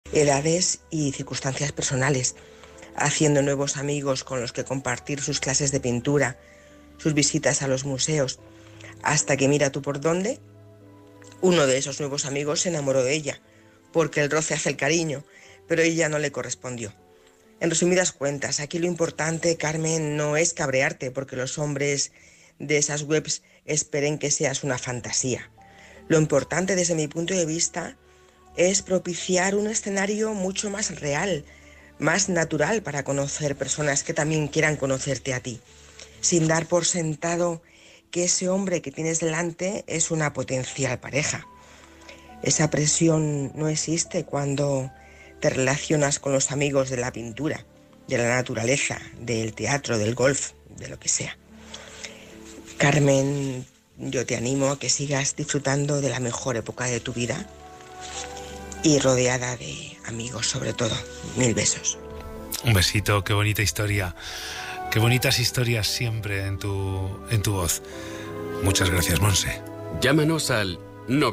edades y circunstancias personales, haciendo nuevos amigos con los que compartir sus clases de pintura, sus visitas a los museos, hasta que mira tú por dónde, uno de esos nuevos amigos se enamoró de ella, porque el roce hace el cariño, pero ella no le correspondió. En resumidas cuentas, aquí lo importante, Carmen, no es cabrearte porque los hombres de esas webs esperen que seas una fantasía. Lo importante, desde mi punto de vista, es propiciar un escenario mucho más real, más natural para conocer personas que también quieran conocerte a ti, sin dar por sentado que ese hombre que tienes delante es una potencial pareja. Esa presión no existe cuando te relacionas con los amigos de la pintura, de la naturaleza, del teatro, del golf, de lo que sea. Carmen, yo te animo a que sigas disfrutando de la mejor época de tu vida y rodeada de amigos, sobre todo. 1000 besos. Un besito, qué bonita historia. Qué bonitas historias siempre en tu voz. Muchas gracias, Monse. Llámanos al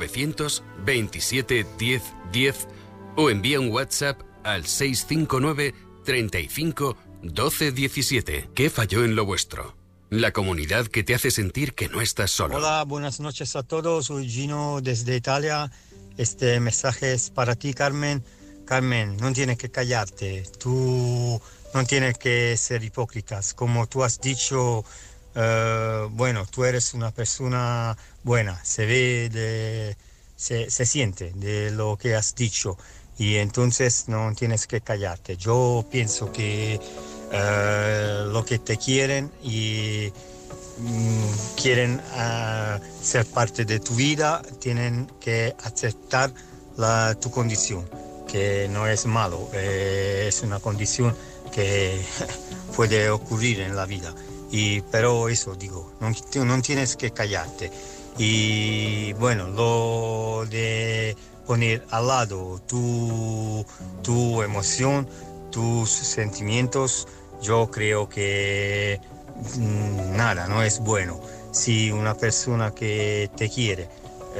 927 10 10 o envía un WhatsApp al 659 35 12 17. ¿Qué falló en lo vuestro? La comunidad que te hace sentir que no estás solo. Hola, buenas noches a todos. Soy Gino desde Italia. Este mensaje es para ti, Carmen. Carmen, no tienes que callarte. Tú no tienes que ser hipócritas. Como tú has dicho, tú eres una persona buena. Se ve, se siente de lo que has dicho. Y entonces no tienes que callarte. Yo pienso que lo que te quieren y quieren ser parte de tu vida, tienen que aceptar tu condición, que no es malo, es una condición que puede ocurrir en la vida. Pero eso digo, no tienes que callarte. Y bueno, lo de poner al lado tu emoción, tus sentimientos, yo creo que nada, no es bueno. Si una persona que te quiere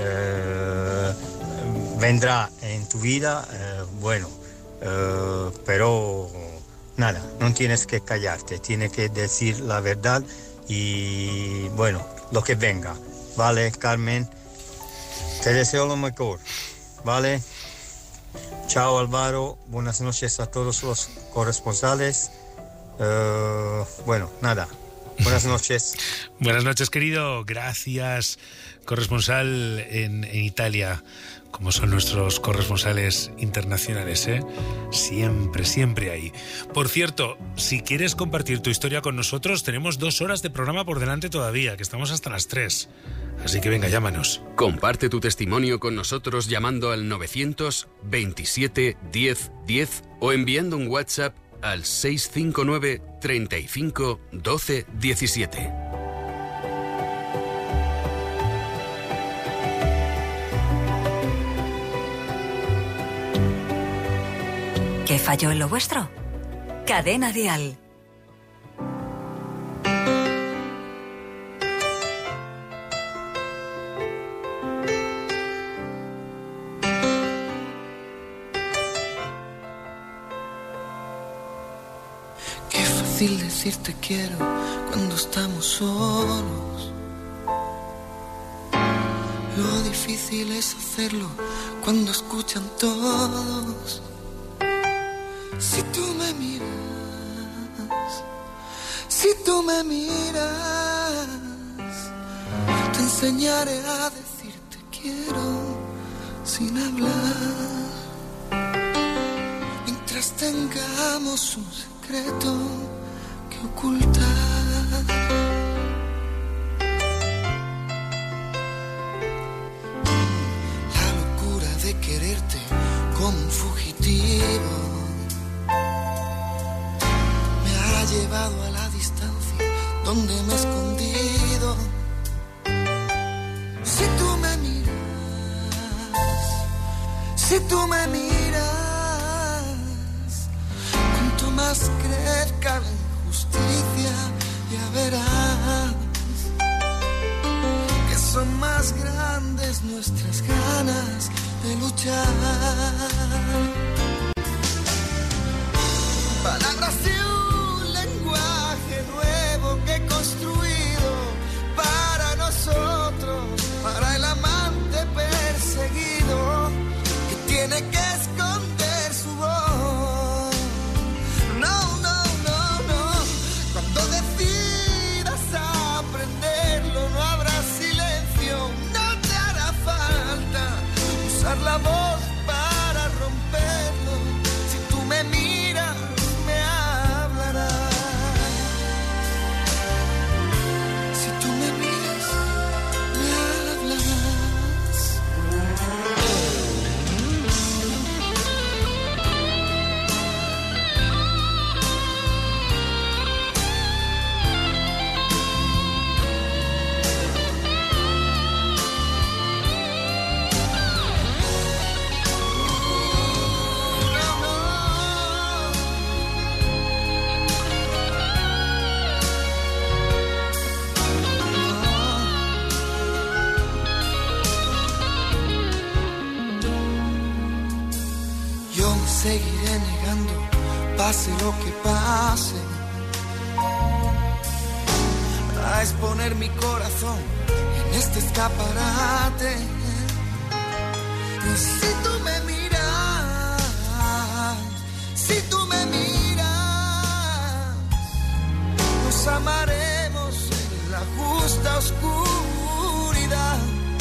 vendrá en tu vida, pero nada, no tienes que callarte, tienes que decir la verdad y bueno, lo que venga. Vale, Carmen, te deseo lo mejor, ¿vale? Chao, Álvaro, buenas noches a todos los corresponsales. Nada, buenas noches. Buenas noches, querido. Gracias, corresponsal en Italia, como son nuestros corresponsales internacionales, ¿eh? Siempre, siempre ahí. Por cierto, si quieres compartir tu historia con nosotros, tenemos 2 horas de programa por delante todavía, que estamos hasta las 3. Así que venga, llámanos. Comparte tu testimonio con nosotros llamando al 927 10 10 o enviando un WhatsApp al 659 35 12 17. ¿Qué falló en lo vuestro? Cadena Dial. Fácil decir te quiero cuando estamos solos. Lo difícil es hacerlo cuando escuchan todos. Si tú me miras, si tú me miras, te enseñaré a decir te quiero sin hablar. Mientras tengamos un secreto que ocultar. La locura de quererte como un fugitivo me ha llevado a la distancia donde me he escondido. Si tú me miras, si tú me miras, cuanto más crezca la injusticia, ya verás que son más grandes nuestras ganas de luchar. te seguiré negando, pase lo que pase. A exponer mi corazón en este escaparate. Y si tú me miras, si tú me miras, nos amaremos en la justa oscuridad.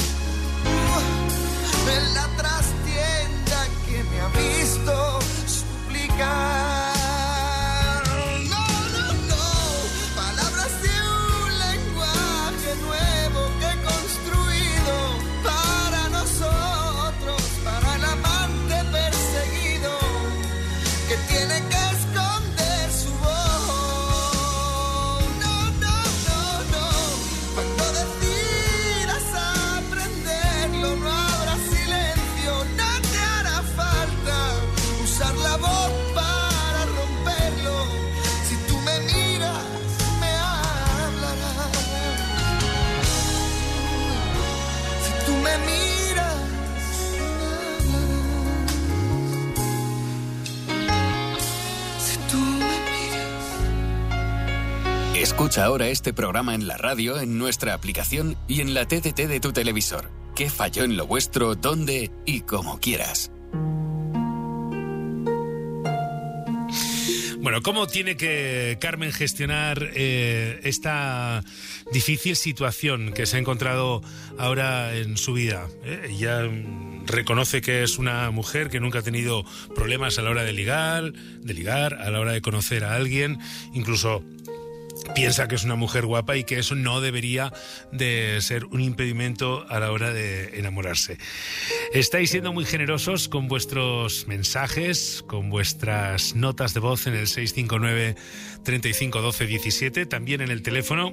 En la trastienda que me ha visto suplicar. No, no, no, palabras de un lenguaje nuevo que he construido para nosotros, para el amante perseguido que tiene que esconder su voz. No, no, no, no, cuando decidas aprenderlo no habrá silencio, no te hará falta usar la voz para romperlo. Si tú me miras, me hablarás. Si tú me miras, me hablarás. Si tú me miras. Escucha ahora este programa en la radio, en nuestra aplicación y en la TDT de tu televisor. ¿Qué falló en lo vuestro? ¿Dónde? Y como quieras. Bueno, ¿cómo tiene que Carmen gestionar esta difícil situación que se ha encontrado ahora en su vida? Ella reconoce que es una mujer que nunca ha tenido problemas a la hora de ligar, a la hora de conocer a alguien, incluso piensa que es una mujer guapa y que eso no debería de ser un impedimento a la hora de enamorarse. Estáis siendo muy generosos con vuestros mensajes, con vuestras notas de voz en el 659 35 12 17, también en el teléfono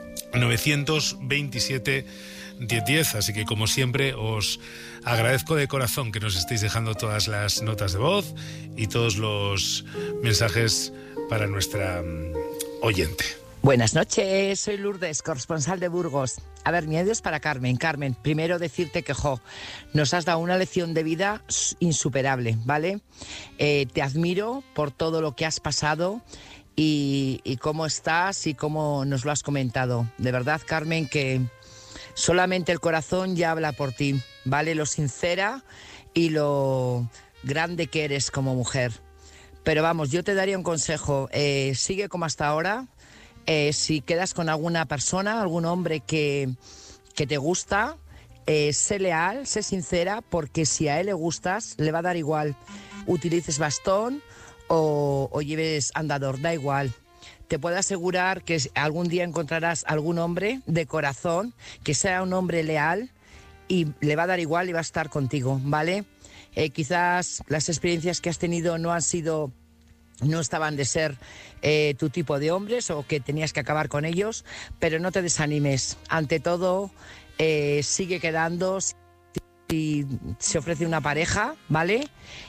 927 1010, así que como siempre os agradezco de corazón que nos estéis dejando todas las notas de voz y todos los mensajes para nuestra oyente. Buenas noches, soy Lourdes, corresponsal de Burgos. A ver, mi audio es para Carmen. Carmen, primero decirte que, nos has dado una lección de vida insuperable, ¿vale? Te admiro por todo lo que has pasado y cómo estás y cómo nos lo has comentado. De verdad, Carmen, que solamente el corazón ya habla por ti, ¿vale? Lo sincera y lo grande que eres como mujer. Pero vamos, yo te daría un consejo, sigue como hasta ahora. Si quedas con alguna persona, algún hombre que te gusta, sé leal, sé sincera, porque si a él le gustas, le va a dar igual. Utilices bastón o lleves andador, da igual. Te puedo asegurar que algún día encontrarás algún hombre de corazón, que sea un hombre leal y le va a dar igual y va a estar contigo, ¿vale? Quizás las experiencias que has tenido no estaban de ser tu tipo de hombres o que tenías que acabar con ellos, pero no te desanimes. Ante todo, sigue quedando si se ofrece una pareja, ¿vale?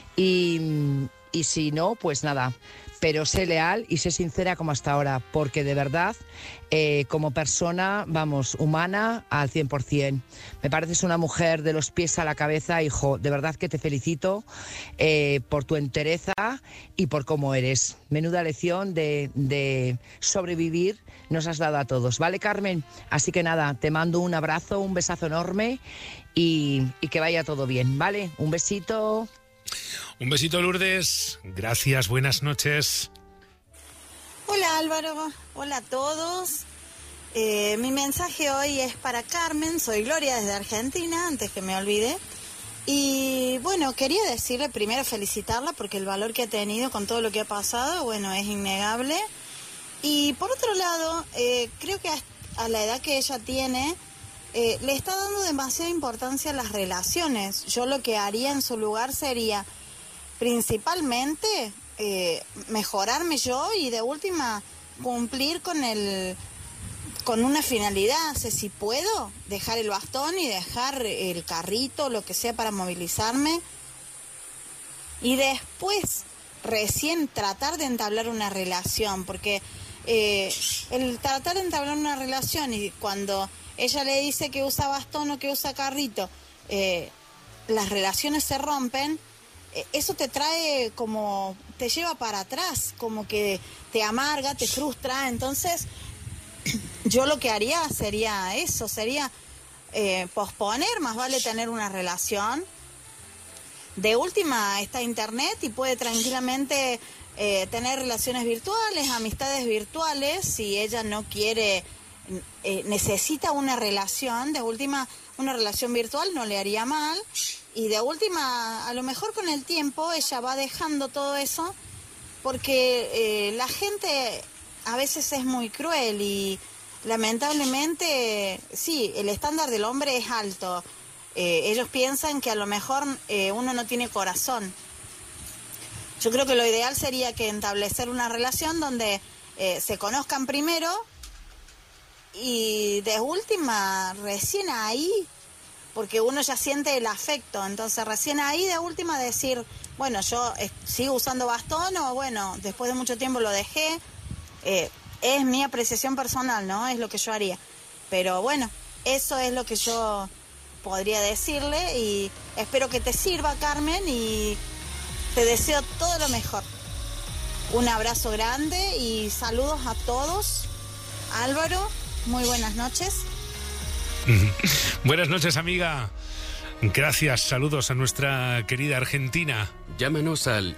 Y si no, pues nada. Pero sé leal y sé sincera como hasta ahora, porque de verdad, como persona, vamos, humana al 100%. Me pareces una mujer de los pies a la cabeza, hijo. De verdad que te felicito por tu entereza y por cómo eres. Menuda lección de sobrevivir nos has dado a todos, ¿vale, Carmen? Así que nada, te mando un abrazo, un besazo enorme y que vaya todo bien, ¿vale? Un besito. Un besito, Lourdes. Gracias, buenas noches. Hola, Álvaro. Hola a todos. Mi mensaje hoy es para Carmen. Soy Gloria desde Argentina, antes que me olvide. Y bueno, quería decirle primero felicitarla porque el valor que ha tenido con todo lo que ha pasado, bueno, es innegable. Y por otro lado, creo que a la edad que ella tiene, le está dando demasiada importancia a las relaciones. Yo lo que haría en su lugar sería principalmente mejorarme yo y de última cumplir con una finalidad. O sea, si puedo dejar el bastón y dejar el carrito, lo que sea para movilizarme, y después recién tratar de entablar una relación, porque el tratar de entablar una relación y cuando ella le dice que usa bastón o que usa carrito, las relaciones se rompen. eso te trae como, te lleva para atrás, como que te amarga, te frustra. Entonces, yo lo que haría sería eso, sería posponer, más vale tener una relación. De última está internet y puede tranquilamente tener relaciones virtuales, amistades virtuales. Si ella no quiere, necesita una relación, de última una relación virtual no le haría mal. Y de última, a lo mejor con el tiempo ella va dejando todo eso, porque la gente a veces es muy cruel y lamentablemente, sí, el estándar del hombre es alto. Ellos piensan que a lo mejor uno no tiene corazón. Yo creo que lo ideal sería que establecer una relación donde se conozcan primero y de última, recién ahí, porque uno ya siente el afecto, entonces recién ahí de última decir, bueno, yo sigo usando bastón o bueno, después de mucho tiempo lo dejé. Es mi apreciación personal, ¿no? Es lo que yo haría. Pero bueno, eso es lo que yo podría decirle y espero que te sirva, Carmen, y te deseo todo lo mejor. Un abrazo grande y saludos a todos. Álvaro, muy buenas noches. Buenas noches, amiga. Gracias, saludos a nuestra querida Argentina. Llámanos al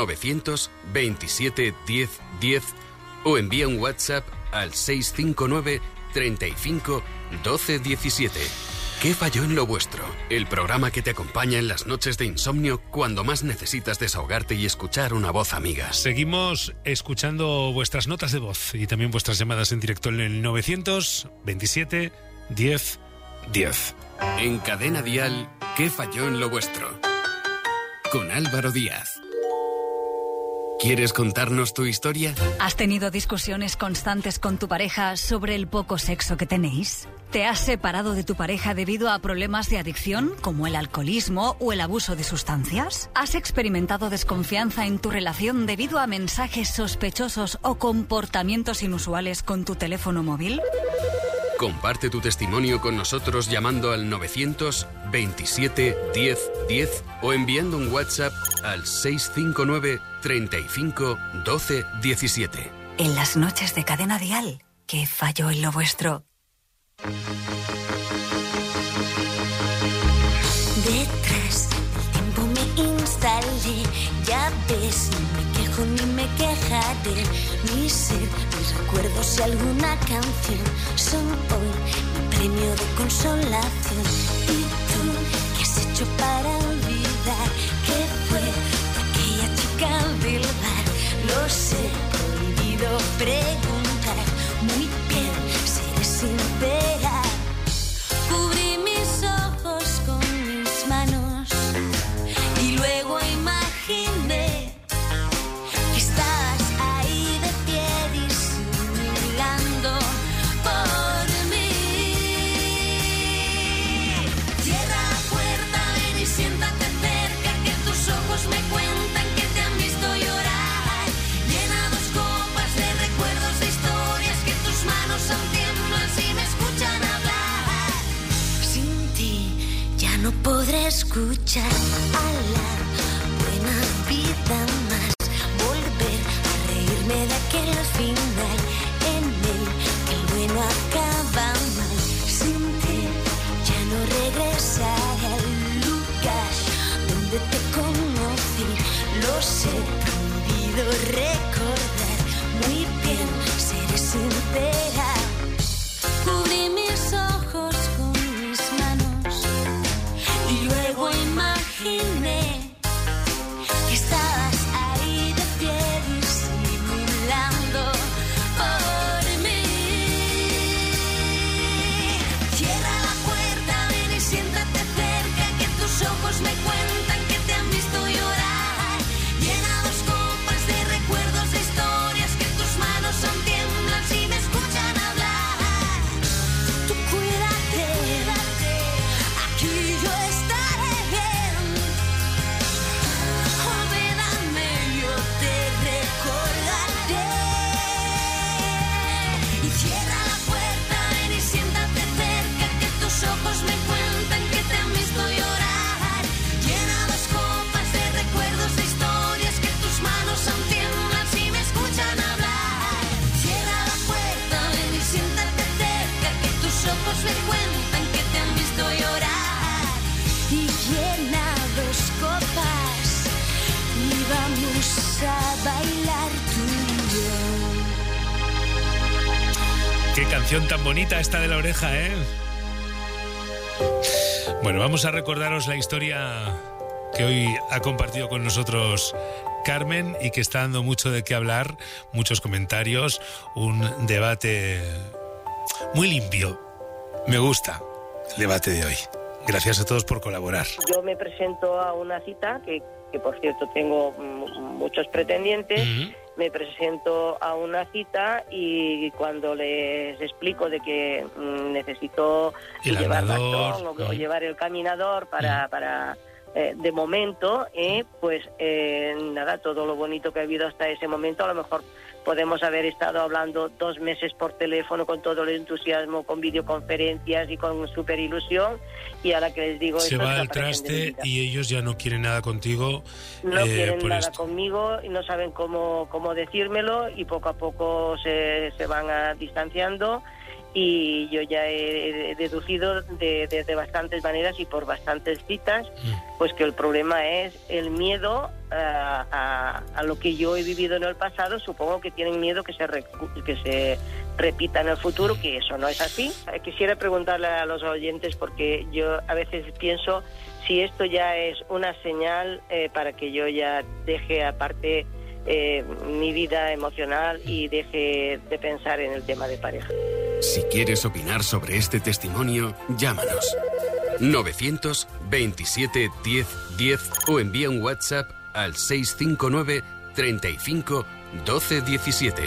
927 10 10 o envía un WhatsApp al 659 35 12 17. ¿Qué falló en lo vuestro? El programa que te acompaña en las noches de insomnio cuando más necesitas desahogarte y escuchar una voz amiga. Seguimos escuchando vuestras notas de voz y también vuestras llamadas en directo en el 927 10 10. En Cadena Dial, ¿qué falló en lo vuestro? Con Álvaro Díaz. ¿Quieres contarnos tu historia? ¿Has tenido discusiones constantes con tu pareja sobre el poco sexo que tenéis? ¿Te has separado de tu pareja debido a problemas de adicción, como el alcoholismo o el abuso de sustancias? ¿Has experimentado desconfianza en tu relación debido a mensajes sospechosos o comportamientos inusuales con tu teléfono móvil? Comparte tu testimonio con nosotros llamando al 927 10 10 o enviando un WhatsApp al 659 35 12 17. En las noches de Cadena Dial, ¿qué falló en lo vuestro? Detrás del tiempo me instalé, ya ves, no me quejo ni me quejaré. Mi ser, mis recuerdos y alguna canción son hoy mi premio de consolación. ¿Y tú qué has hecho para olvidar que fue aquella chica del bar? Lo sé, prohibido preguntar. Muy bien, seré sincera. Cubrí mis ojos con mis manos y luego imaginé que estabas ahí de pie disimulando por mí. Cierra la puerta, ven y siéntate cerca, que tus ojos me cuentan que te han visto llorar. Llena dos copas de recuerdos, de historias que tus manos aún tiemblan si me escuchan hablar. Sin ti ya no podré escuchar a la buena vida más, volver a reírme de aquel final en el que el bueno acaba mal. Sin ti ya no regresaré al lugar donde te conocí. Lo sé, prohibido recordar. Muy bien, seré sincera. Cubrí mis ojos con mis manos y luego imaginé que estabas ahí de pie disimulando por mí. Cierra la puerta, ven y siéntate cerca, que tus ojos me cuentan que te han visto llorar. Llena dos a bailar tú y yo. Qué canción tan bonita esta de La Oreja, ¿eh? Bueno, vamos a recordaros la historia que hoy ha compartido con nosotros Carmen y que está dando mucho de qué hablar, muchos comentarios, un debate muy limpio. Me gusta el debate de hoy. Gracias a todos por colaborar. Yo me presento a una cita, que por cierto tengo muchos pretendientes. Me presento a una cita y cuando les explico de que necesito llevar bastón o llevar el caminador para de momento, pues nada, todo lo bonito que ha habido hasta ese momento, a lo mejor podemos haber estado hablando 2 meses por teléfono con todo el entusiasmo, con videoconferencias y con súper ilusión, y ahora que les digo se esto, va al traste y ellos ya no quieren nada contigo. No quieren por nada esto. conmigo y no saben cómo decírmelo, y poco a poco se van distanciando, y yo ya he deducido de bastantes maneras y por bastantes citas, pues que el problema es el miedo a lo que yo he vivido en el pasado. Supongo que tienen miedo que se repita en el futuro, que eso no es así. Quisiera preguntarle a los oyentes, porque yo a veces pienso si esto ya es una señal para que yo ya deje aparte mi vida emocional y deje de pensar en el tema de pareja. Si quieres opinar sobre este testimonio, llámanos 927 10 10 o envía un WhatsApp al 659 35 12 17.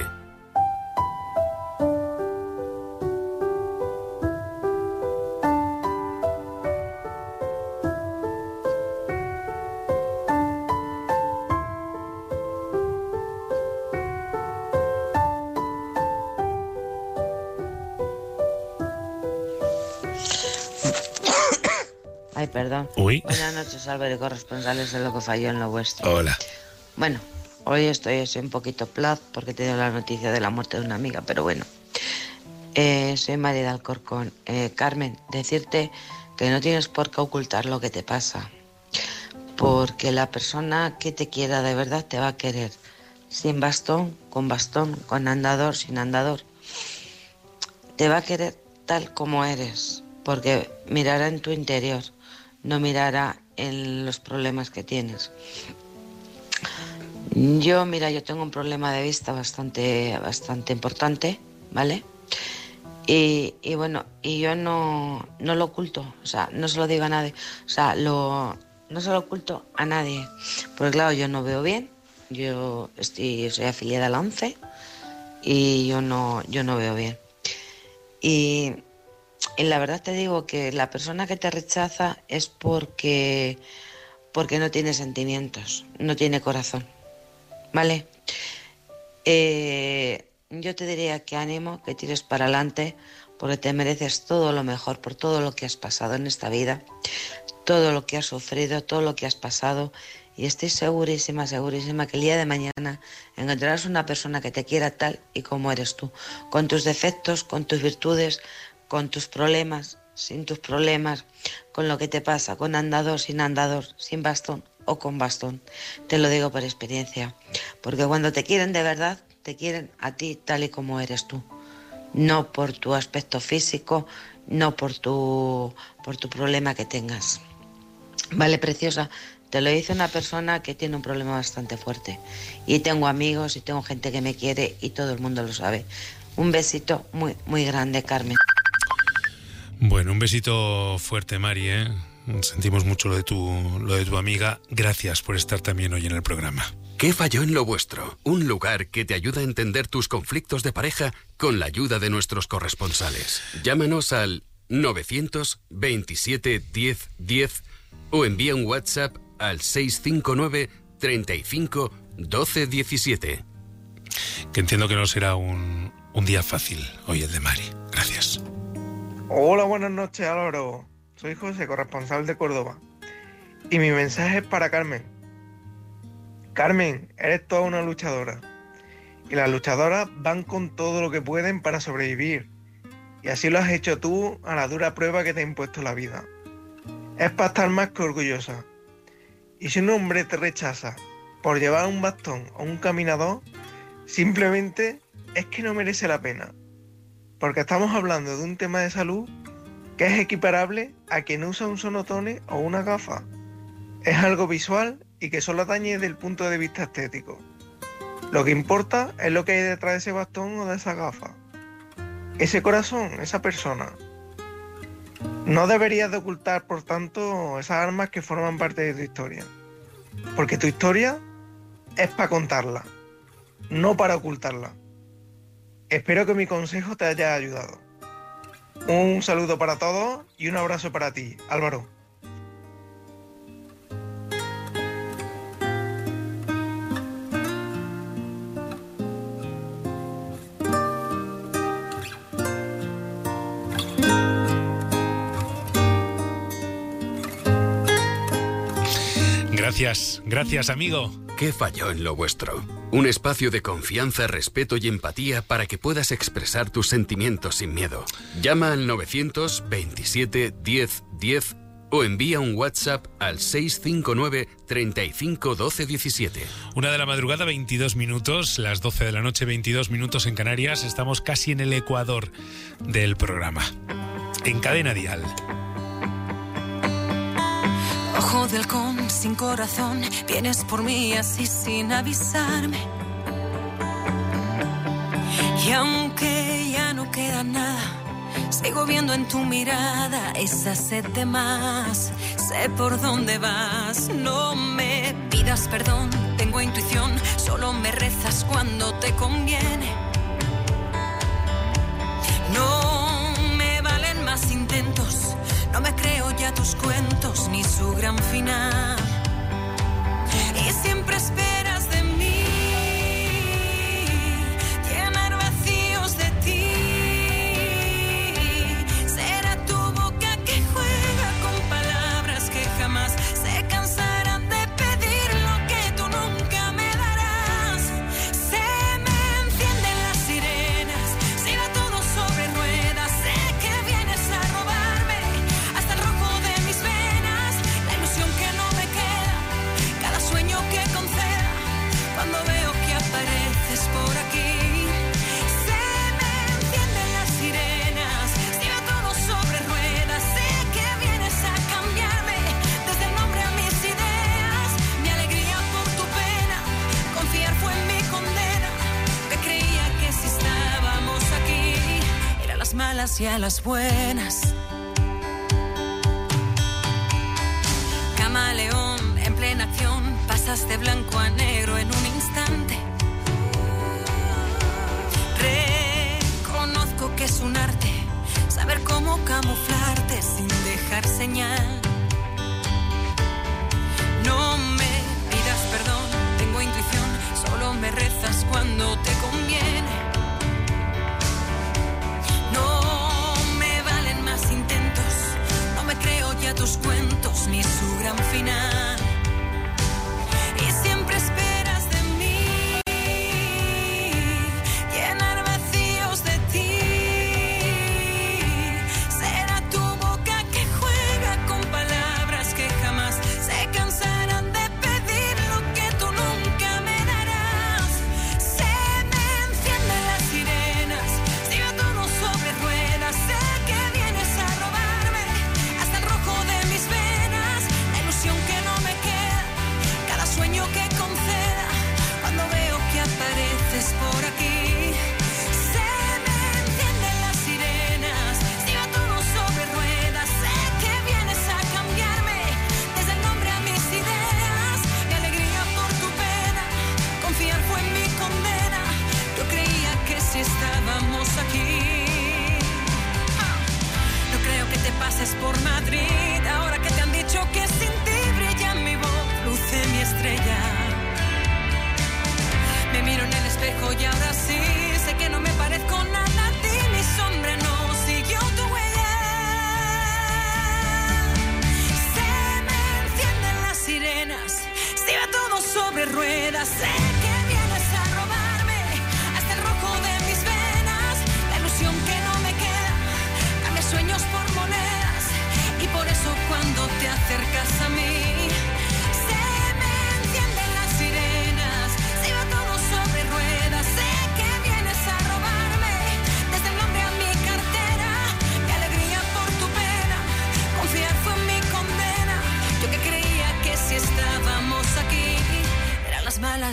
Ay, perdón. Uy. Buenas noches, Álvaro, corresponsales de Lo que falló en lo vuestro. Hola. Bueno, hoy estoy un poquito plaz porque he tenido la noticia de la muerte de una amiga, pero bueno. Soy María de Alcorcón. Carmen, decirte que no tienes por qué ocultar lo que te pasa, porque la persona que te quiera de verdad te va a querer, sin bastón, con andador, sin andador. Te va a querer tal como eres, porque mirará en tu interior, no mirará en los problemas que tienes. Yo tengo un problema de vista bastante importante, ¿vale? Y bueno, y yo no lo oculto, o sea, no se lo digo a nadie, o sea, no se lo oculto a nadie, porque claro, yo no veo bien, yo soy afiliada a la ONCE y yo no veo bien. Y la verdad te digo que la persona que te rechaza es porque no tiene sentimientos, no tiene corazón, ¿vale? Yo te diría que ánimo, que tires para adelante, porque te mereces todo lo mejor por todo lo que has pasado en esta vida, todo lo que has sufrido, todo lo que has pasado, y estoy segurísima que el día de mañana encontrarás una persona que te quiera tal y como eres tú, con tus defectos, con tus virtudes, con tus problemas, sin tus problemas, con lo que te pasa, con andador, sin bastón o con bastón. Te lo digo por experiencia, porque cuando te quieren de verdad, te quieren a ti tal y como eres tú, no por tu aspecto físico, no por tu problema que tengas. Vale, preciosa, te lo dice una persona que tiene un problema bastante fuerte, y tengo amigos y tengo gente que me quiere y todo el mundo lo sabe. Un besito muy, muy grande, Carmen. Bueno, un besito fuerte, Mari, ¿eh? Sentimos mucho lo de tu amiga. Gracias por estar también hoy en el programa. ¿Qué falló en lo vuestro? Un lugar que te ayuda a entender tus conflictos de pareja con la ayuda de nuestros corresponsales. Llámanos al 927 10 10 o envía un WhatsApp al 659 35 12 17. Que entiendo que no será un día fácil hoy el de Mari. Gracias. Hola, buenas noches, Álvaro. Soy José, corresponsal de Córdoba. Y mi mensaje es para Carmen. Carmen, eres toda una luchadora. Y las luchadoras van con todo lo que pueden para sobrevivir. Y así lo has hecho tú a la dura prueba que te ha impuesto la vida. Es para estar más que orgullosa. Y si un hombre te rechaza por llevar un bastón o un caminador, simplemente es que no merece la pena. Porque estamos hablando de un tema de salud que es equiparable a quien usa un sonotone o una gafa. Es algo visual y que solo atañe desde el punto de vista estético. Lo que importa es lo que hay detrás de ese bastón o de esa gafa. Ese corazón, esa persona. No deberías de ocultar, por tanto, esas armas que forman parte de tu historia. Porque tu historia es para contarla, no para ocultarla. Espero que mi consejo te haya ayudado. Un saludo para todos y un abrazo para ti, Álvaro. Gracias amigo. ¿Qué falló en lo vuestro? Un espacio de confianza, respeto y empatía para que puedas expresar tus sentimientos sin miedo. Llama al 927 10 10 o envía un WhatsApp al 659 35 12 17. 1 de la madrugada, 22 minutos, las 12 de la noche, 22 minutos en Canarias. Estamos casi en el ecuador del programa. En Cadena Dial. Ojo de halcón sin corazón, vienes por mí así sin avisarme. Y aunque ya no queda nada, sigo viendo en tu mirada esa sed de más. Sé por dónde vas, no me pidas perdón, tengo intuición, solo me rezas cuando te conviene. No me valen más intentos, no me creo ya tus cuentos ni su gran final. Y siempre esperas de mí llenar vacíos de ti. Será tu boca que juega con palabras que jamás se cansarán de pedir lo que tú nunca me darás. Se me encienden las sirenas, si va todo sobre ruedas. Sé que vienes a robarme hasta el rojo de mis venas, la ilusión que no me queda, cada sueño que conceda, cuando veo que apareces por aquí. Se me encienden las sirenas, si va todo sobre ruedas. Sé que vienes a cambiarme, desde el nombre a mis ideas. Mi alegría por tu pena, confiar fue mi condena. Que creía que si estábamos aquí, eran las malas y a las buenas. Camaleón en plena acción, pasas de blanco a negro en un instante. Reconozco que es un arte saber cómo camuflarte sin dejar señal. No me pidas perdón, tengo intuición, solo me rezas cuando te conviene. No me valen más intentos, no me creo ya tus cuentos ni su gran final. Y siempre esperas de mí llenar vacíos de ti. Será tu boca que juega con palabras que jamás se cansarán de pedir lo que tú nunca me darás. Se me encienden las sirenas, si va todo sobre ruedas. Sé que vienes a robarme hasta el rojo de mis venas, la ilusión que no me queda, cada sueño que conceda, cuando veo que apareces por aquí. Se me encienden las sirenas, si va todo sobre ruedas. Sé que vienes a cambiarme, desde el nombre a mis ideas. Mi alegría por tu pena, confiar fue mi condena. Yo creía que si estábamos aquí. No creo que te pases por Madrid, ahora que te han dicho que sin ti brilla mi voz, luce mi estrella. Me miro en el espejo y ahora sí, sé que no me parezco nada a ti, mi sombra no siguió tu huella. Se me encienden las sirenas, si va todo sobre ruedas. Sé que vienes a robarme hasta el rojo de mis venas, la ilusión que no me queda, cambia sueños por monedas. Y por eso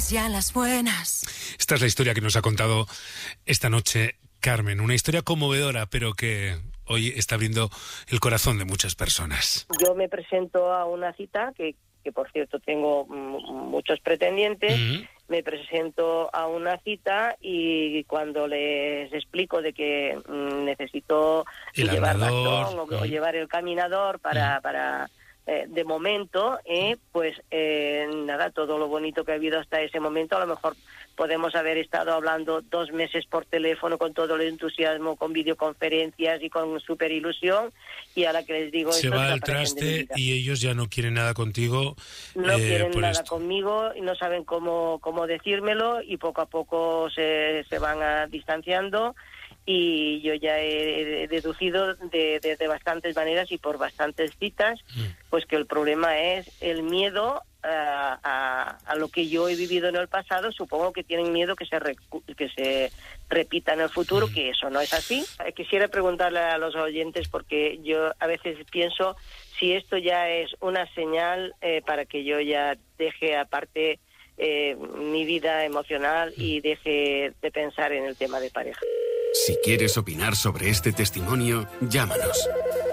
malas y a las buenas. Esta es la historia que nos ha contado esta noche Carmen. Una historia conmovedora, pero que hoy está abriendo el corazón de muchas personas. Yo me presento a una cita, que por cierto tengo muchos pretendientes. Me presento a una cita y cuando les explico de que necesito llevar bastón o llevar el caminador para de momento, pues nada, todo lo bonito que ha habido hasta ese momento, a lo mejor podemos haber estado hablando 2 meses por teléfono con todo el entusiasmo, con videoconferencias y con súper ilusión, y a la que les digo... Se va al traste y ellos ya no quieren nada contigo. No quieren nada conmigo y no saben cómo decírmelo, y poco a poco se van distanciando. Y yo ya he deducido de bastantes maneras y por bastantes citas, pues que el problema es el miedo a lo que yo he vivido en el pasado. Supongo que tienen miedo que se repita en el futuro, que eso no es así. Quisiera preguntarle a los oyentes, porque yo a veces pienso si esto ya es una señal para que yo ya deje aparte mi vida emocional y deje de pensar en el tema de pareja. Si quieres opinar sobre este testimonio, llámanos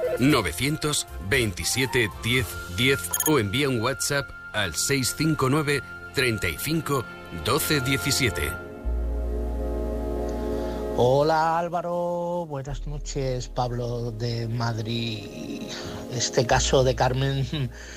927 10 10 o envía un WhatsApp al 659 35 12 17. Hola Álvaro, buenas noches, Pablo de Madrid. Este caso de Carmen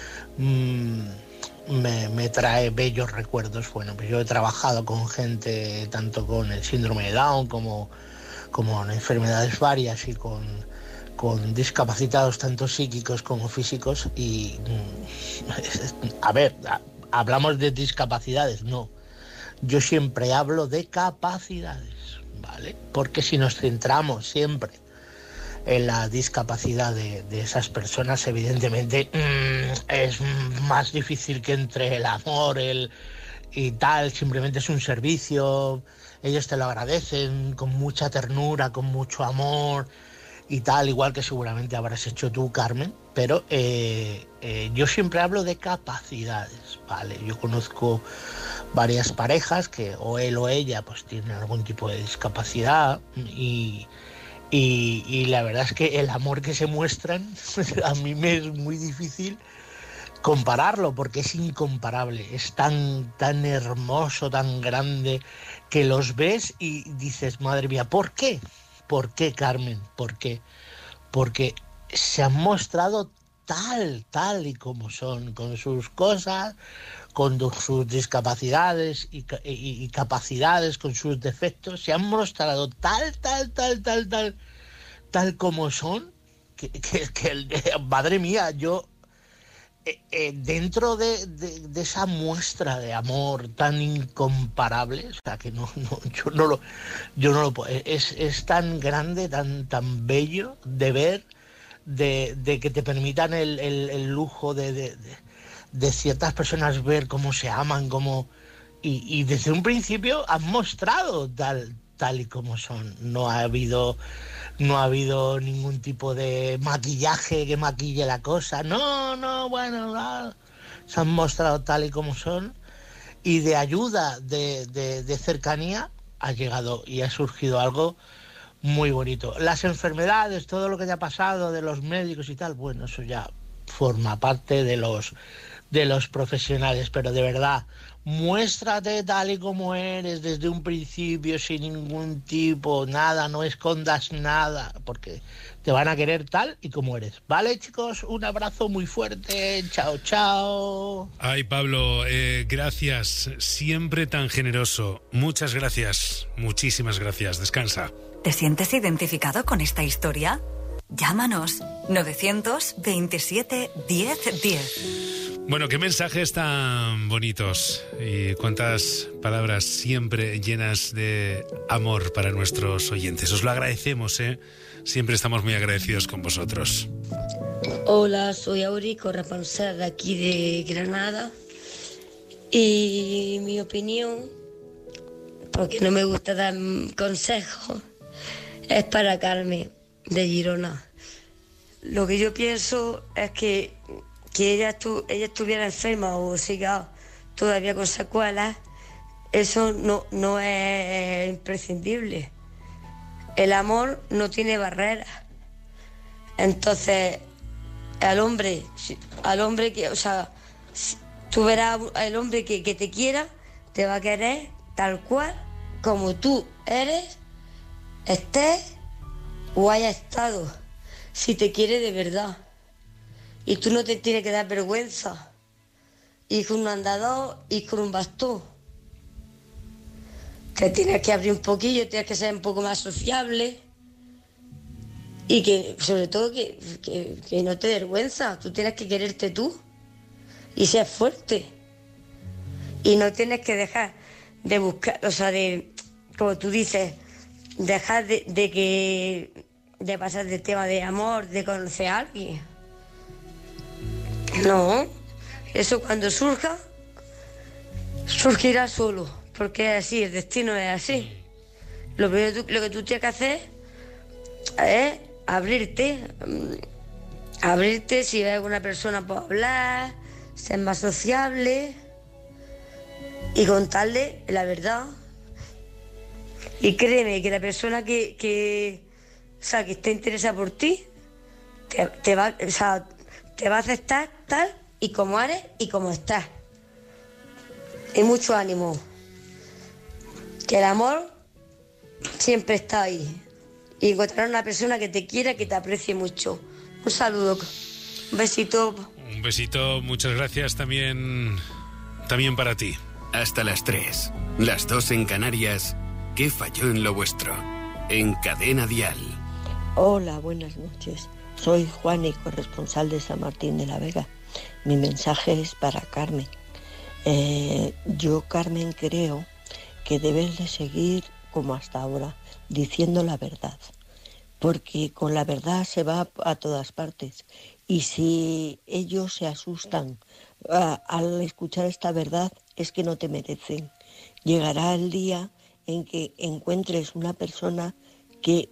me trae bellos recuerdos. Bueno, pues yo he trabajado con gente tanto con el síndrome de Down como en enfermedades varias y con discapacitados tanto psíquicos como físicos, y a ver, hablamos de discapacidades, no, yo siempre hablo de capacidades, ¿vale? Porque si nos centramos siempre en la discapacidad de esas personas, evidentemente es más difícil que entre el amor y tal, simplemente es un servicio. Ellos te lo agradecen con mucha ternura, con mucho amor y tal, igual que seguramente habrás hecho tú, Carmen, pero yo siempre hablo de capacidades, ¿vale? Yo conozco varias parejas que o él o ella pues tienen algún tipo de discapacidad y la verdad es que el amor que se muestran a mí me es muy difícil compararlo, porque es incomparable, es tan hermoso, tan grande, que los ves y dices, madre mía, ¿por qué? ¿Por qué, Carmen? ¿Por qué? Porque se han mostrado tal y como son, con sus cosas, con sus discapacidades y capacidades, con sus defectos, se han mostrado tal como son, que madre mía, yo... dentro de esa muestra de amor tan incomparable, o sea que yo no lo puedo, es tan grande, tan bello de ver, de que te permitan el lujo de ciertas personas ver cómo se aman, y desde un principio han mostrado tal y como son. No ha habido ningún tipo de maquillaje que maquille la cosa. Bueno, se han mostrado tal y como son, y de ayuda, de cercanía, ha llegado y ha surgido algo muy bonito. Las enfermedades, todo lo que ya ha pasado de los médicos y tal, bueno, eso ya forma parte de los profesionales, pero de verdad, muéstrate tal y como eres desde un principio, sin ningún tipo, nada, no escondas nada, porque te van a querer tal y como eres. ¿Vale, chicos? Un abrazo muy fuerte. Chao, chao. Ay, Pablo, gracias. Siempre tan generoso. Muchas gracias. Muchísimas gracias. Descansa. ¿Te sientes identificado con esta historia? Llámanos 927 10 10. Bueno, qué mensajes tan bonitos y cuántas palabras siempre llenas de amor para nuestros oyentes. Os lo agradecemos, ¿eh? Siempre estamos muy agradecidos con vosotros. Hola, soy Auri, corresponsal de aquí de Granada. Y mi opinión, porque no me gusta dar consejos, es para Carmen de Girona. Lo que yo pienso es que ella estuviera enferma o siga todavía con secuelas, eso no es imprescindible. El amor no tiene barreras. Entonces, al hombre que, o sea, tú verás al hombre que te quiera, te va a querer tal cual como tú eres, estés o hayas estado, si te quiere de verdad. Y tú no te tienes que dar vergüenza ir con un andador, ir con un bastón. Te tienes que abrir un poquillo, tienes que ser un poco más sociable. Y que, sobre todo, que no te dé vergüenza. Tú tienes que quererte tú y ser fuerte. Y no tienes que dejar de buscar, o sea, de, como tú dices, dejar de pasar del tema de amor, de conocer a alguien. No, eso cuando surgirá solo, porque es así, el destino es así. Lo que tú tienes que hacer es abrirte, si ves alguna persona puedo hablar, ser más sociable y contarle la verdad. Y créeme que la persona que esté interesada por ti te va a aceptar tal y como eres y como estás. Y mucho ánimo, que el amor siempre está ahí. Y encontrar una persona que te quiera, que te aprecie mucho. Un saludo, un besito. Un besito, muchas gracias también para ti. Hasta las 3, las 2 en Canarias. ¿Qué falló en lo vuestro? En Cadena Dial. Hola, buenas noches. Soy Juan y corresponsal de San Martín de la Vega. Mi mensaje es para Carmen. Yo, Carmen, creo que debes de seguir como hasta ahora, diciendo la verdad, porque con la verdad se va a todas partes. Y si ellos se asustan al escuchar esta verdad, es que no te merecen. Llegará el día en que encuentres una persona que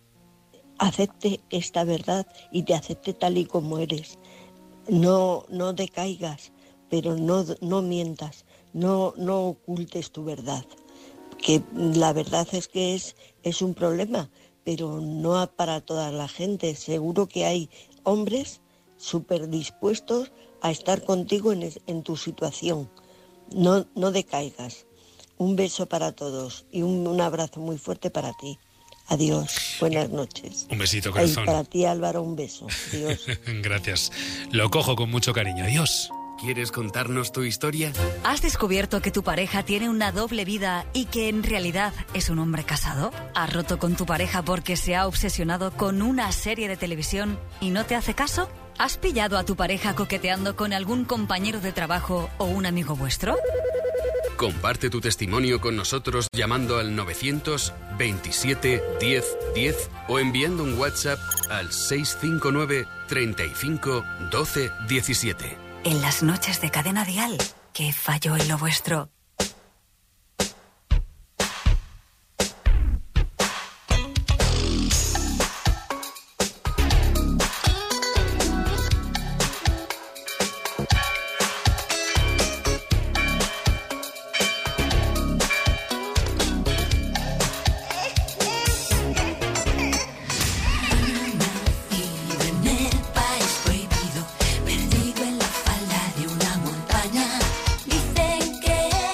acepte esta verdad y te acepte tal y como eres. No decaigas, pero no mientas, no ocultes tu verdad. Que la verdad es que es un problema, pero no para toda la gente. Seguro que hay hombres súper dispuestos a estar contigo en tu situación. No decaigas. Un beso para todos y un abrazo muy fuerte para ti. Adiós, buenas noches. Un besito, corazón. Y para ti, Álvaro, un beso. Adiós. Gracias. Lo cojo con mucho cariño. Adiós. ¿Quieres contarnos tu historia? ¿Has descubierto que tu pareja tiene una doble vida y que en realidad es un hombre casado? ¿Has roto con tu pareja porque se ha obsesionado con una serie de televisión y no te hace caso? ¿Has pillado a tu pareja coqueteando con algún compañero de trabajo o un amigo vuestro? Comparte tu testimonio con nosotros llamando al 927 10 10 o enviando un WhatsApp al 659 35 12 17. En las noches de Cadena Dial, ¿qué falló en lo vuestro? Dicen que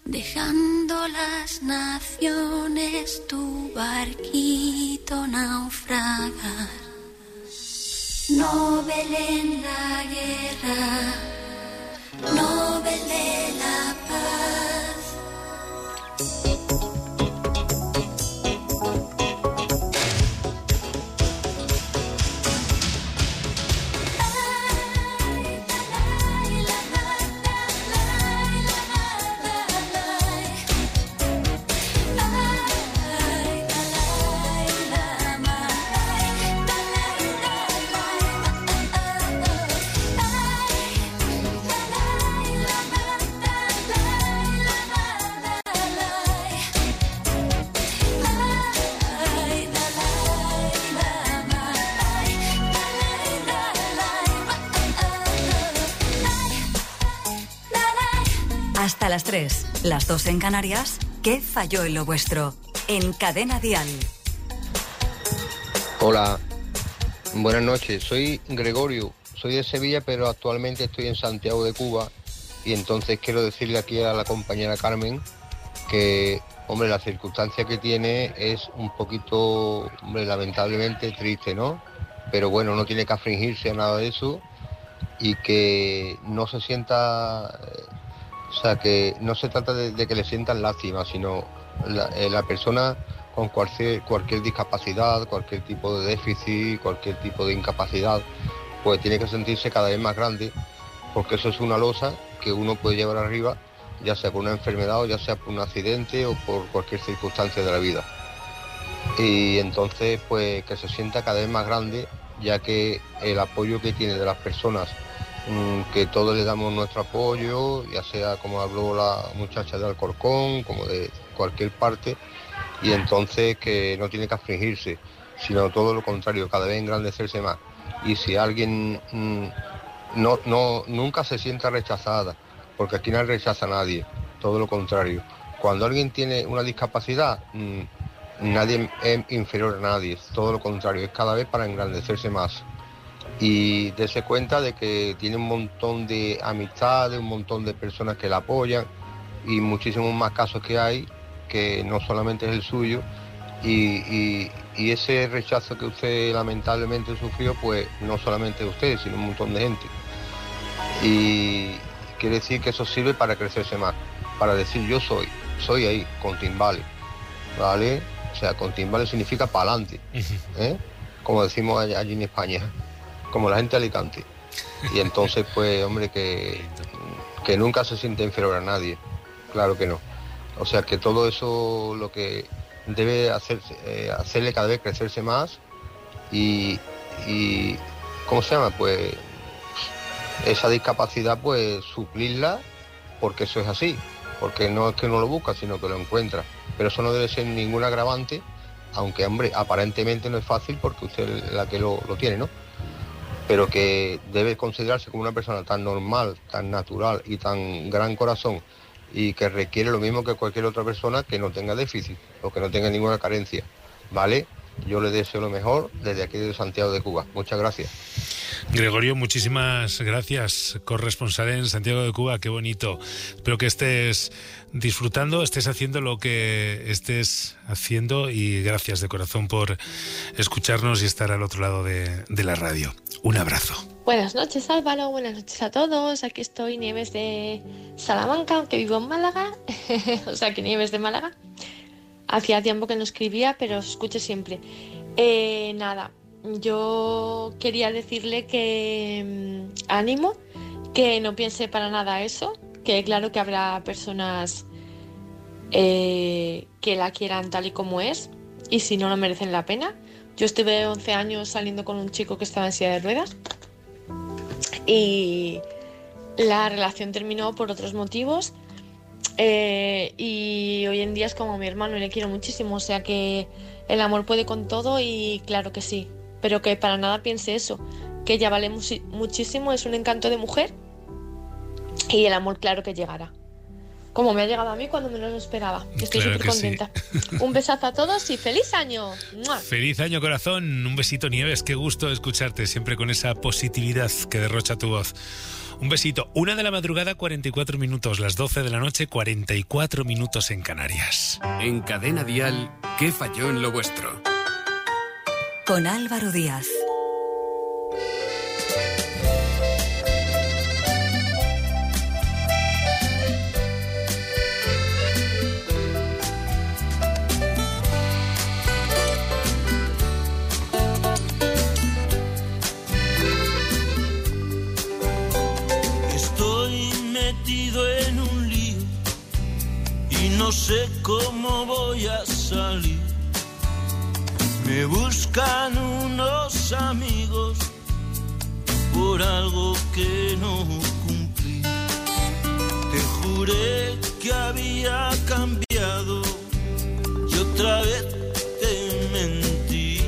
Dejando las naciones tu barquito naufragar. Nobel en la guerra, Nobel de la paz. Hasta las 3, las 2 en Canarias. ¿Qué falló en lo vuestro? En Cadena Dial. Hola, buenas noches. Soy Gregorio, soy de Sevilla, pero actualmente estoy en Santiago de Cuba. Y entonces quiero decirle aquí a la compañera Carmen que, hombre, la circunstancia que tiene es un poquito, hombre, lamentablemente triste, ¿no? Pero bueno, no tiene que afligirse a nada de eso y que no se sienta... O sea, que no se trata de que le sientan lástima, sino la persona con cualquier discapacidad, cualquier tipo de déficit, cualquier tipo de incapacidad, pues tiene que sentirse cada vez más grande, porque eso es una losa que uno puede llevar arriba, ya sea por una enfermedad o ya sea por un accidente o por cualquier circunstancia de la vida. Y entonces, pues que se sienta cada vez más grande, ya que el apoyo que tiene de las personas, que todos le damos nuestro apoyo, ya sea como habló la muchacha de Alcorcón, como de cualquier parte, y entonces que no tiene que afligirse, sino todo lo contrario, cada vez engrandecerse más. Y si alguien nunca se sienta rechazada, porque aquí no rechaza a nadie, todo lo contrario. Cuando alguien tiene una discapacidad, nadie es inferior a nadie, todo lo contrario, es cada vez para engrandecerse más. Y darse cuenta de que tiene un montón de amistades, un montón de personas que la apoyan y muchísimos más casos que hay, que no solamente es el suyo, y ese rechazo que usted lamentablemente sufrió, pues no solamente usted, sino un montón de gente. Y quiere decir que eso sirve para crecerse más, para decir yo soy ahí, con timbales, ¿vale? O sea, con timbales significa pa'lante, ¿eh? Como decimos allí en España, como la gente de Alicante. Y entonces, pues, hombre, que nunca se siente inferior a nadie, claro que no. O sea, que todo eso lo que debe hacerle cada vez crecerse más y ¿cómo se llama? Pues esa discapacidad, pues suplirla, porque eso es así, porque no es que uno lo busca, sino que lo encuentra. Pero eso no debe ser ningún agravante, aunque, hombre, aparentemente no es fácil porque usted es la que lo tiene, ¿no? Pero que debe considerarse como una persona tan normal, tan natural y tan gran corazón, y que requiere lo mismo que cualquier otra persona que no tenga déficit o que no tenga ninguna carencia, ¿vale? Yo le deseo lo mejor desde aquí de Santiago de Cuba. Muchas gracias. Gregorio, muchísimas gracias, corresponsal en Santiago de Cuba, qué bonito. Espero que estés disfrutando, estés haciendo lo que estés haciendo, y gracias de corazón por escucharnos y estar al otro lado de la radio. Un abrazo. Buenas noches, Álvaro, buenas noches a todos. Aquí estoy, Nieves de Salamanca, aunque vivo en Málaga, o sea que Nieves de Málaga. Hacía tiempo que no escribía, pero os escucho siempre. Nada, yo quería decirle que ánimo, que no piense para nada eso, que claro que habrá personas que la quieran tal y como es, y si no, no merecen la pena. Yo estuve 11 años saliendo con un chico que estaba en silla de ruedas y la relación terminó por otros motivos. Y hoy en día es como mi hermano y le quiero muchísimo, o sea que el amor puede con todo, y claro que sí, pero que para nada piense eso, que ella vale muchísimo, es un encanto de mujer, y el amor claro que llegará, como me ha llegado a mí cuando menos lo esperaba. Estoy Claro súper que contenta. Sí. Un besazo a todos y ¡feliz año! ¡Mua! Feliz año, corazón. Un besito, Nieves. Qué gusto escucharte, siempre con esa positividad que derrocha tu voz. Un besito. 1 de la madrugada, 44 minutos. Las 12 de la noche, 44 minutos en Canarias. En Cadena Dial, ¿qué falló en lo vuestro? Con Álvaro Díaz. En un lío y no sé cómo voy a salir. Me buscan unos amigos por algo que no cumplí. Te juré que había cambiado y otra vez te mentí.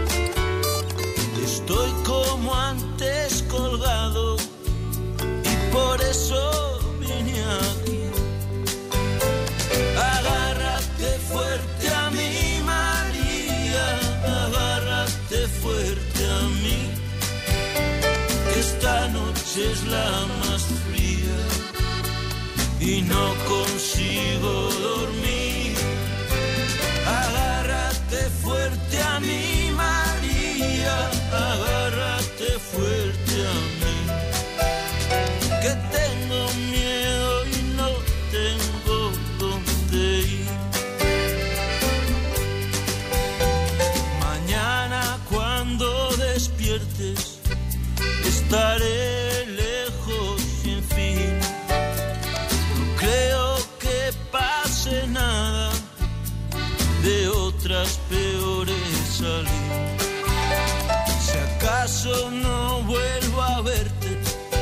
Estoy como antes colgado y por eso aquí. Agárrate fuerte a mí, María, agárrate fuerte a mí, que esta noche es la más fría y no consigo dormir. Agárrate fuerte a mí, María, agárrate fuerte a mí, que tengo miedo y no tengo dónde ir. Mañana cuando despiertes estaré lejos sin fin. No creo que pase nada, de otras peores salir. Si acaso no vuelvo a verte,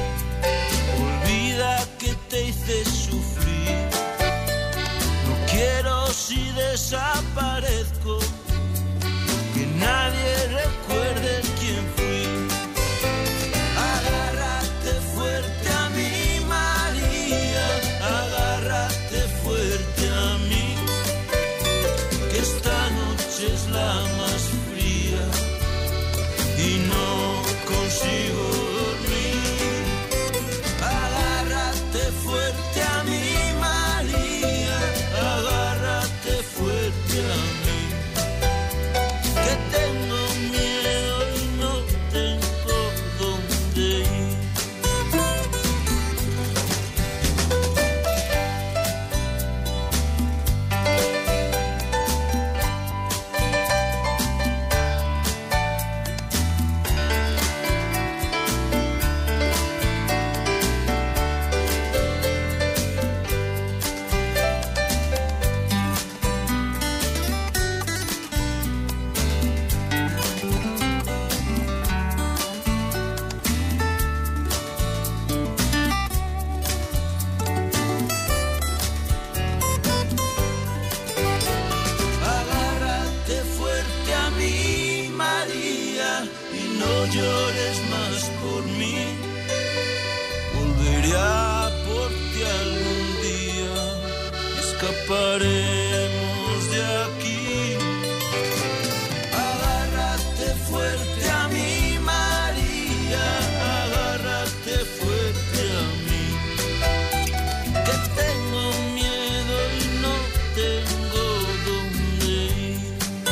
que te hice sufrir. No quiero si desaparezco que nadie recuerde quién fui. Agárrate fuerte a mí, María, agárrate fuerte a mí, que esta noche es la más fría y no consigo dormir. Fuerte a mí, María, agárrate fuerte a mí, que tengo miedo y no tengo dónde ir. No llores más por mí, volveré a por ti algún día, escaparemos de aquí. Agárrate fuerte a mí, María, agárrate fuerte a mí, que tengo miedo y no tengo dónde ir.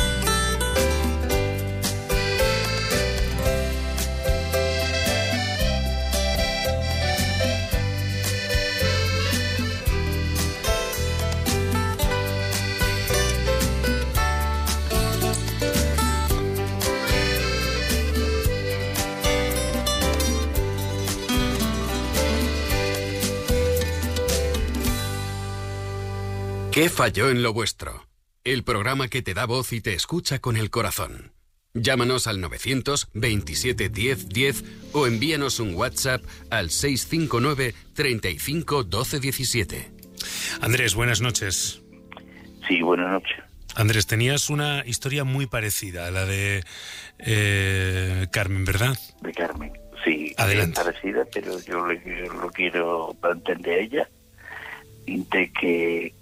¿Qué falló en lo vuestro? El programa que te da voz y te escucha con el corazón. Llámanos al 927 10 10 o envíanos un WhatsApp al 659 35 12 17. Andrés, buenas noches. Sí, buenas noches. Andrés, tenías una historia muy parecida a la de Carmen, ¿verdad? De Carmen, sí. Adelante. Parecida, pero yo lo quiero entender a ella, de que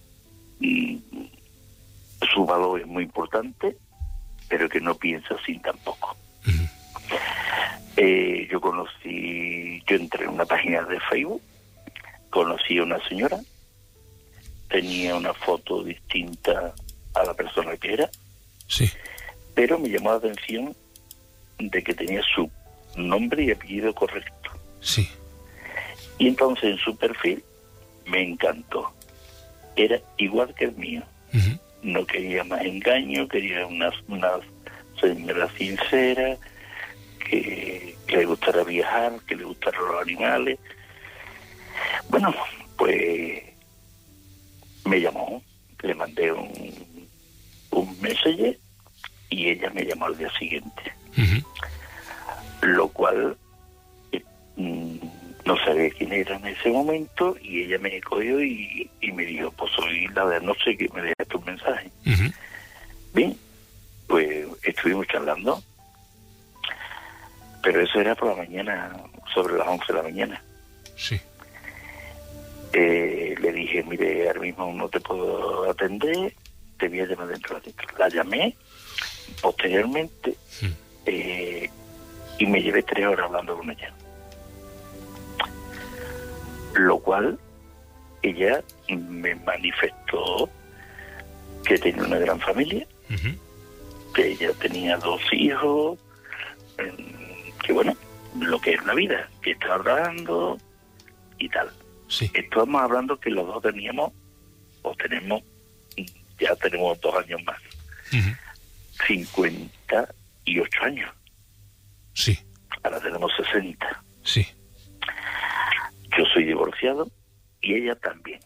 su valor es muy importante, pero que no piensa así tampoco. Yo entré en una página de Facebook, conocí a una señora, tenía una foto distinta a la persona que era, sí, pero me llamó la atención de que tenía su nombre y apellido correcto. Sí. Y entonces en su perfil me encantó. Era igual que el mío. No quería más engaño, quería una señora sincera, que le gustara viajar, que le gustaran los animales. Bueno, pues me llamó, le mandé un mensaje y ella me llamó al día siguiente. Lo cual no sabía quién era en ese momento, y ella me cogió y me dijo, pues soy la de no sé, que me dejaste un mensaje. Bien, pues estuvimos charlando, pero eso era por la mañana, sobre las 11 de la mañana. Sí. Le dije, mire, ahora mismo no te puedo atender, te voy a llamar dentro de ratito. La llamé posteriormente y me llevé 3 horas hablando con ella. Lo cual ella me manifestó que tenía una gran familia, que ella tenía 2 hijos, que bueno, lo que es la vida, que está ahorrando y tal. Sí. Estamos hablando que los dos tenemos 2 años más. 58 años. Sí. Ahora tenemos 60. Sí. Yo soy divorciado y ella también.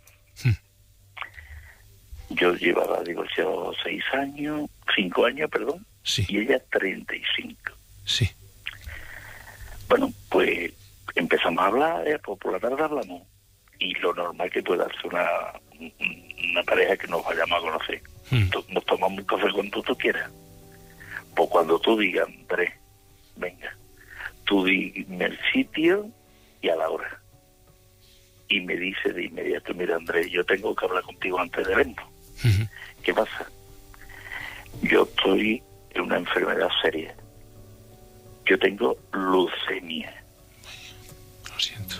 Yo llevaba divorciado 5 años, sí. Y ella 35. Sí. Bueno, pues empezamos a hablar, por la tarde hablamos, y lo normal que pueda ser una pareja que nos vayamos a conocer. Nos tomamos un café cuando tú quieras. Pues cuando tú digas, Andrés, venga, tú dime el sitio y a la hora. Y me dice de inmediato, mira, Andrés, yo tengo que hablar contigo antes de vernos. ¿Qué pasa? Yo estoy en una enfermedad seria. Yo tengo leucemia. Lo siento.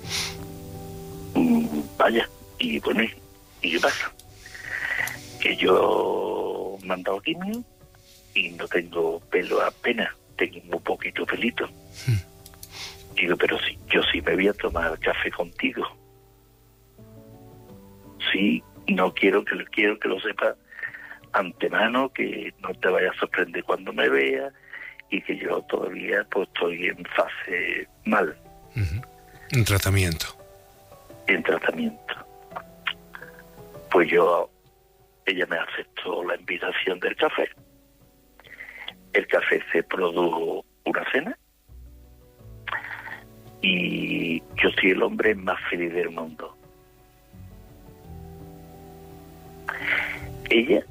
Vaya, y bueno, ¿y qué pasa? Que yo me han dado quimio y no tengo pelo apenas, tengo muy poquito pelito. Digo, pero sí, yo sí me voy a tomar café contigo. Sí, quiero que lo sepas antemano, que no te vayas a sorprender cuando me veas, y que yo todavía pues estoy en fase mal. En tratamiento. Pues ella me aceptó la invitación del café. El café se produjo una cena y yo soy el hombre más feliz del mundo. Ella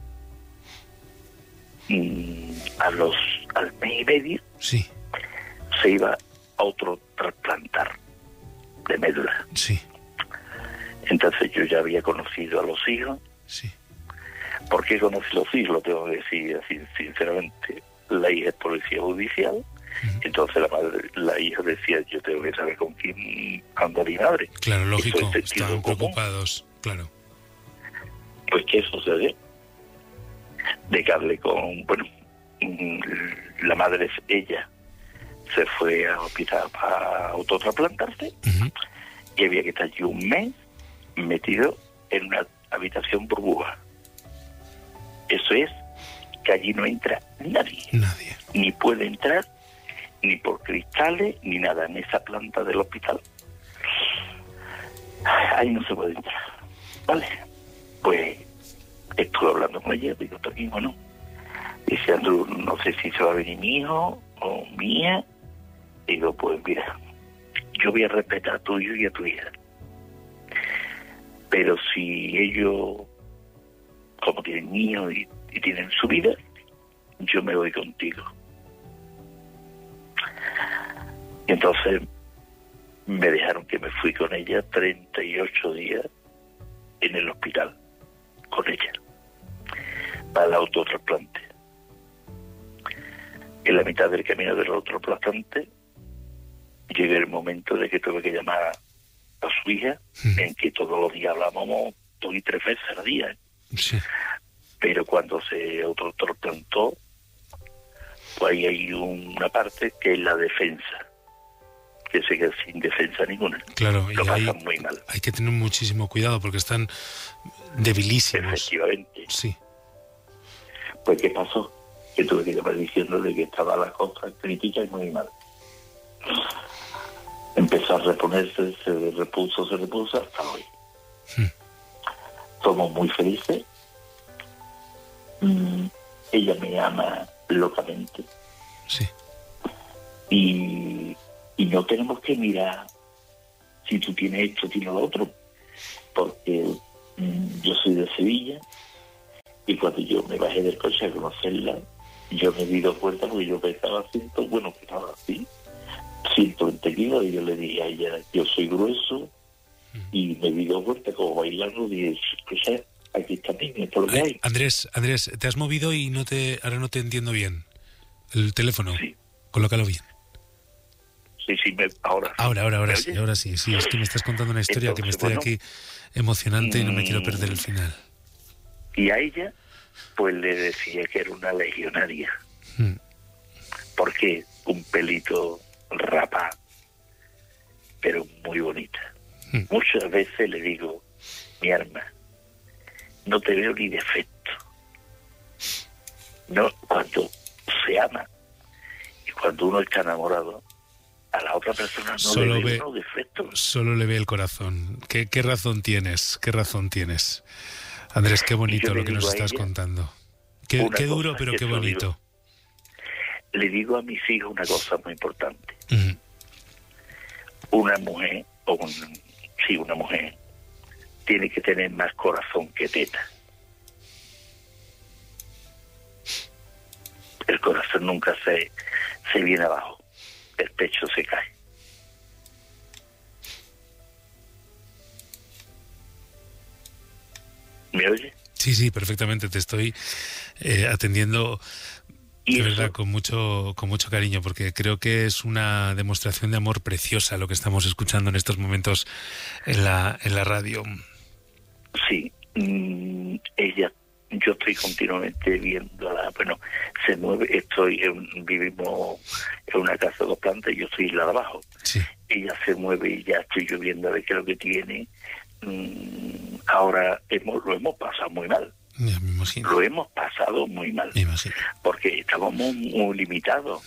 al mes y medio sí. se iba a otro trasplantar de médula. Sí. Entonces yo ya había conocido a los hijos. Sí. ¿Por qué conocí a los hijos? Lo tengo que decir así, sinceramente. La hija es policía judicial. Entonces la hija decía, yo tengo que saber con quién anda mi madre. Claro, lógico, estaban estaban preocupados, claro. Pues ¿qué sucede? De que hablé con, la madre, ella se fue al hospital para autotrasplantarse y había que estar allí un mes metido en una habitación burbuja. Eso es que allí no entra nadie. Ni puede entrar, ni por cristales, ni nada, en esa planta del hospital. Ahí no se puede entrar. Vale, pues estuve hablando con ella, digo, ¿tú aquí o no? Dice, Andrew, no sé si se va a venir mi hijo o mía. Digo, pues mira, yo voy a respetar a tuyo y a tu hija. Pero si ellos, como tienen niños y tienen su vida, yo me voy contigo. Y entonces me dejaron que me fui con ella 38 días en el hospital, con ella, para el autotrasplante. En la mitad del camino del autotrasplante llegué el momento de que tuve que llamar a su hija, en que todos los días hablábamos 2 y 3 veces al día. Sí. Pero cuando se autotrasplantó, pues ahí hay una parte que es la defensa, que se queda sin defensa ninguna. Claro, lo y ahí pasan muy mal. hay que tener muchísimo cuidado porque están debilísimos. Efectivamente. Sí. Pues ¿qué pasó? Que tuve que llamar diciéndole que estaba la cosa crítica y muy mal. Empezó a reponerse, se repuso hasta hoy. Somos muy felices. Ella me ama locamente. Sí. Y no tenemos que mirar si tú tienes esto, tienes lo otro, porque yo soy de Sevilla y cuando yo me bajé del coche a conocerla, yo me di 2 vueltas porque yo pesaba 120 kilos, y yo le dije a ella, yo soy grueso, y me di 2 vueltas como bailando, y dije, escucha, aquí está niño, esto es lo que hay. Andrés, te has movido y ahora no te entiendo bien. El teléfono, sí. Colócalo bien. Sí, ahora sí, es que me estás contando una historia. Entonces, que me estoy aquí emocionante y no me quiero perder el final. Y a ella, pues le decía que era una legionaria. Porque un pelito rapado, pero muy bonita. Muchas veces le digo, mi arma, no te veo ni defecto. No, cuando se ama y cuando uno está enamorado, a la otra persona no le ve unos defectos. Solo le ve el corazón. ¿Qué razón tienes? Andrés, qué bonito lo que nos estás contando. Qué duro, pero qué bonito. Le digo a mis hijos una cosa muy importante. Una mujer, una mujer, tiene que tener más corazón que teta. El corazón nunca se viene abajo. El pecho se cae. ¿Me oye? Sí, perfectamente. Te estoy atendiendo de verdad con mucho cariño, porque creo que es una demostración de amor preciosa lo que estamos escuchando en estos momentos en la radio. Sí, ella, yo estoy continuamente viéndola, se mueve, vivimos en una casa de 2 plantas y yo estoy en la de abajo. Sí. Ella se mueve y ya estoy yo viendo a ver qué es lo que tiene. Ahora lo hemos pasado muy mal. Ya me imagino. Lo hemos pasado muy mal. Me imagino. Porque estábamos muy limitados.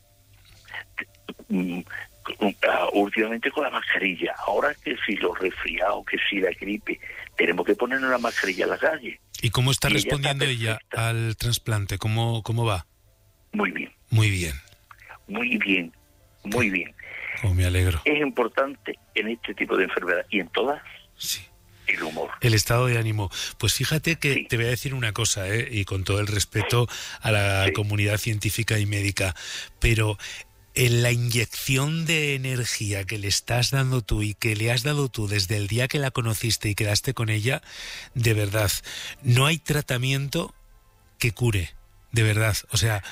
Últimamente con la mascarilla. Ahora que si los resfriados, que si la gripe, tenemos que ponernos la mascarilla en la calle. ¿Y cómo está respondiendo ella al trasplante? ¿Cómo va? Muy bien. Muy bien. Muy bien. Muy bien. Oh, me alegro. Es importante en este tipo de enfermedad y en todas. Sí. El humor. El estado de ánimo. Pues fíjate que te voy a decir una cosa, y con todo el respeto a la comunidad científica y médica, pero en la inyección de energía que le estás dando tú y que le has dado tú desde el día que la conociste y quedaste con ella, de verdad, no hay tratamiento que cure, de verdad. O sea,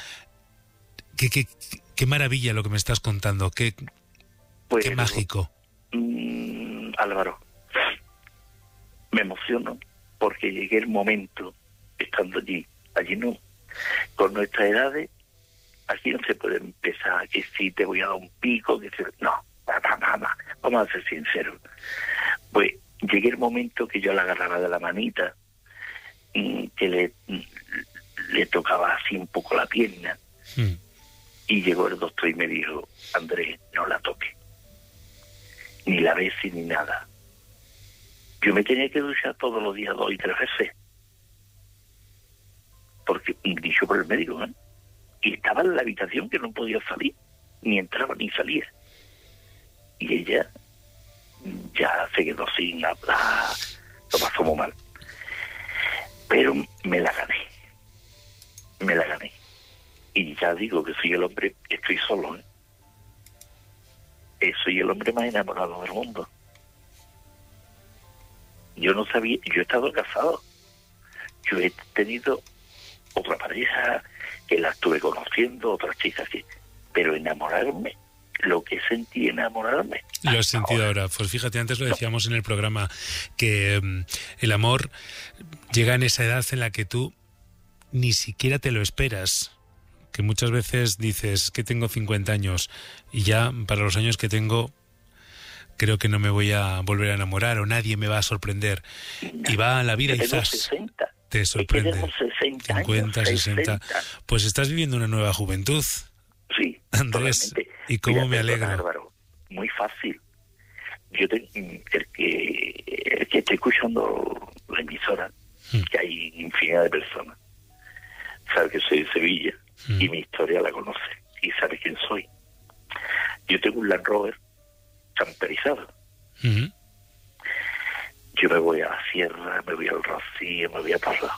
qué maravilla lo que me estás contando, qué mágico. Álvaro, me emociono porque llegué el momento, estando allí no, con nuestras edades, aquí no se puede empezar que si te voy a dar un pico, no, vamos a ser sinceros. Pues llegué el momento que yo la agarraba de la manita, que le tocaba así un poco la pierna, y llegó el doctor y me dijo, Andrés, no la toque, ni la beses ni nada. Yo me tenía que duchar todos los días 2 y 3 veces, porque dicho por el médico, y estaba en la habitación que no podía salir, ni entraba ni salía. Y ella ya se quedó sin hablar, lo pasó muy mal. Pero me la gané. Y ya digo que soy el hombre, estoy solo, soy el hombre más enamorado del mundo. Yo no sabía, yo he estado casado, yo he tenido otra pareja que la estuve conociendo, otras chicas pero enamorarme lo que sentí enamorarme. Lo has sentido ahora. Pues fíjate, antes lo decíamos en el programa, que el amor llega en esa edad en la que tú ni siquiera te lo esperas. Que muchas veces dices que tengo 50 años y ya para los años que tengo creo que no me voy a volver a enamorar o nadie me va a sorprender. Y va a la vida y zas, 60. te sorprende. 60 50, años, 60. Pues estás viviendo una nueva juventud. Sí, Andrés, totalmente. y cómo Mira, me perdona, alegro. Álvaro, muy fácil. Yo el que esté escuchando la emisora, que hay infinidad de personas, sabe que soy de Sevilla y mi historia la conoce y sabe quién soy. Yo tengo un Land Rover camperizado. Yo me voy a la sierra, me voy al Rocío, me voy a todos lados.